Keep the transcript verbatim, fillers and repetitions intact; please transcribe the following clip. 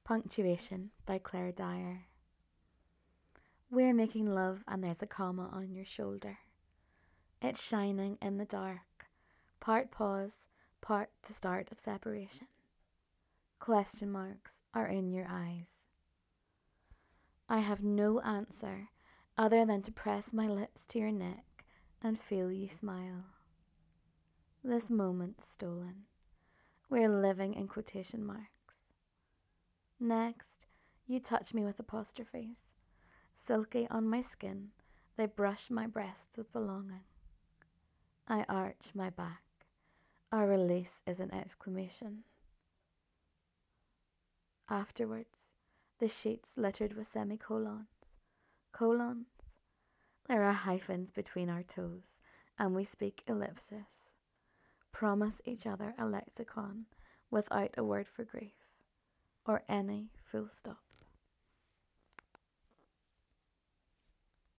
Punctuation by Claire Dyer. We're making love and there's a comma on your shoulder. It's shining in the dark, part pause, part the start of separation. Question marks are in your eyes. I have no answer other than to press my lips to your neck and feel you smile. This moment's stolen. We're living in quotation marks. Next, you touch me with apostrophes. Silky on my skin, they brush my breasts with belonging. I arch my back. Our release is an exclamation. Afterwards, the sheets littered with semicolons. Colons. There are hyphens between our toes, and we speak ellipsis. Promise each other a lexicon without a word for grief, or any full stop.